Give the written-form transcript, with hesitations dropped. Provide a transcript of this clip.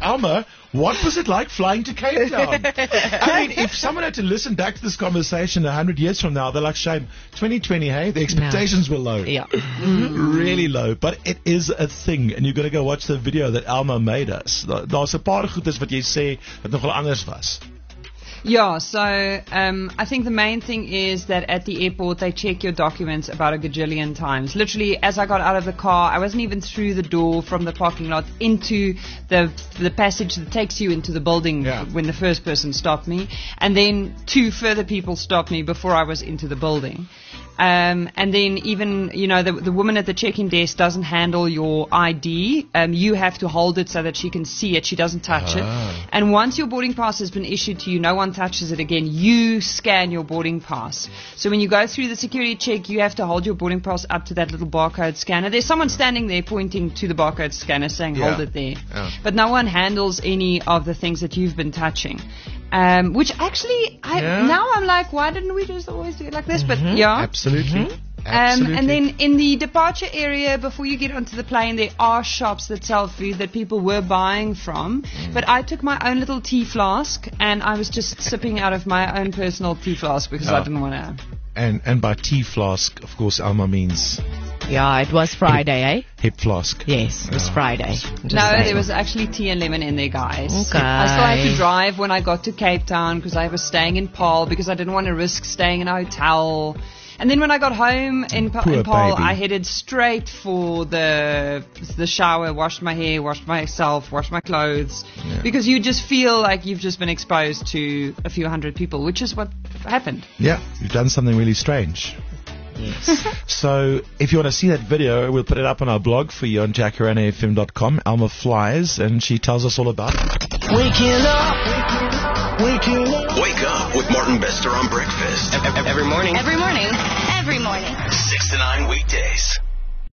Alma, what was it like flying to Cape Town? I mean, if someone had to listen back to this conversation 100 years from now, they're like, shame, 2020, hey, the expectations were low. Yeah. Really low. But it is a thing, and you're going to go watch the video that Alma made us. Daar's 'n paar goedes wat jy sê wat nogal anders was. Yeah, so I think the main thing is that at the airport they check your documents about a gajillion times. Literally, as I got out of the car, I wasn't even through the door from the parking lot into the passage that takes you into the building when the first person stopped me. And then 2 further people stopped me before I was into the building. And then even, the woman at the check-in desk doesn't handle your ID. You have to hold it so that she can see it. She doesn't touch it. And once your boarding pass has been issued to you, no one touches it again. You scan your boarding pass. So when you go through the security check, you have to hold your boarding pass up to that little barcode scanner. There's someone standing there pointing to the barcode scanner saying, hold it there. But no one handles any of the things that you've been touching. Which actually, now I'm like, why didn't we just always do it like this? But Absolutely. And then in the departure area, before you get onto the plane, there are shops that sell food that people were buying from. But I took my own little tea flask, and I was just sipping out of my own personal tea flask because I didn't want to. And by tea flask, of course, Alma means... Yeah, it was Friday, eh? Hip flask. Yes, it was Friday. No, there was actually tea and lemon in there, guys. Okay. I still had to drive when I got to Cape Town because I was staying in Paarl because I didn't want to risk staying in a hotel. And then when I got home in Paarl, I headed straight for the shower, washed my hair, washed myself, washed my clothes. Because you just feel like you've just been exposed to a few hundred people, which is what happened. Yeah, you've done something really strange. Yes. So if you want to see that video, we'll put it up on our blog for you on jackaranafm.com. Alma flies, and she tells us all about it. Waking up. Wake up with Martin Bester on breakfast. Every morning. 6 to 9 weekdays.